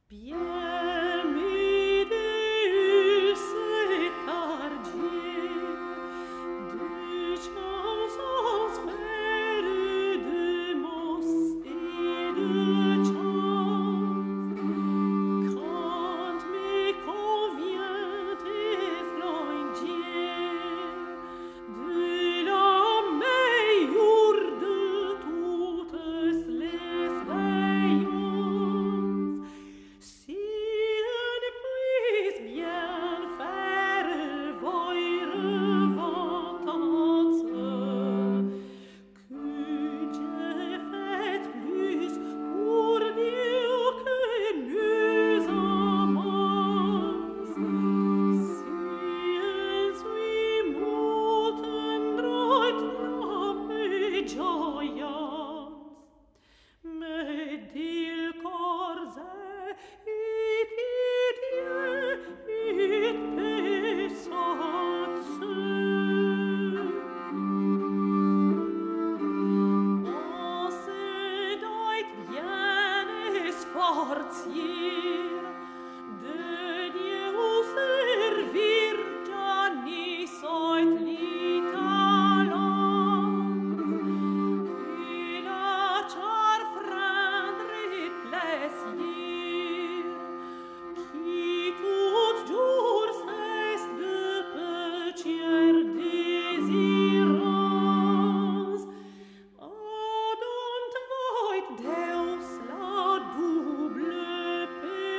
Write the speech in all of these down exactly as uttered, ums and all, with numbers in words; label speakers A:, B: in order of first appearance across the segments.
A: Bien mi Deus épargné de chansons faire de mots et de chants, quand me convient éloigner de la meilleure de toutes les veillances. Si une puisse bien faire voir reventances, que j'ai fait plus pour Dieu que mieux amants. Si un suis mot tendre et joyance, mais dil corps et pitié et puissance. On se doit bien esforcier de Dieu servir, Gianni soit li talent, et la char frendre et plaisir, qui tout jour cesse de petits désirance. Adont voit Deus la double paix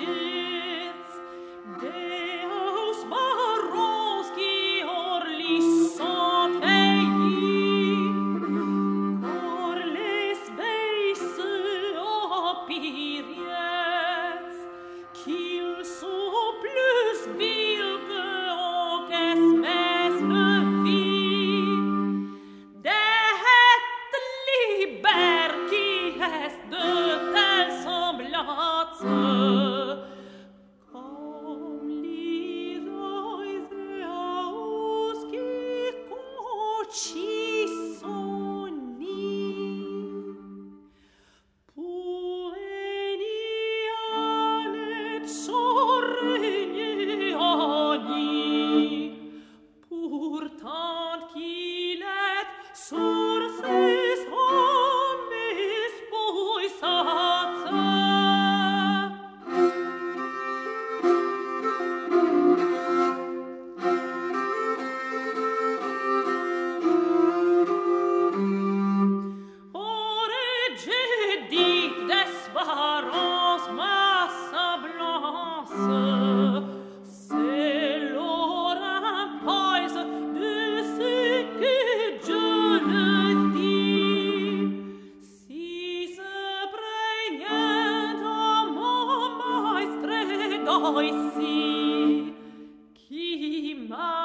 A: Deus barons qui orlis sont veillis, or les veilles opiriets, qu'ils sont plus vils que aucun espèce de vie, d'être liber qui est de telle semblance, comme l'isois eaus qui concis son nid. Pour enianet sornioni, pourtant qu'il est sur ses hommes puissance. D'espérance ma semblance, c'est l'orampise de ce que Dieu le dit. Si se prégnait à mon maître d'ici, qui m'a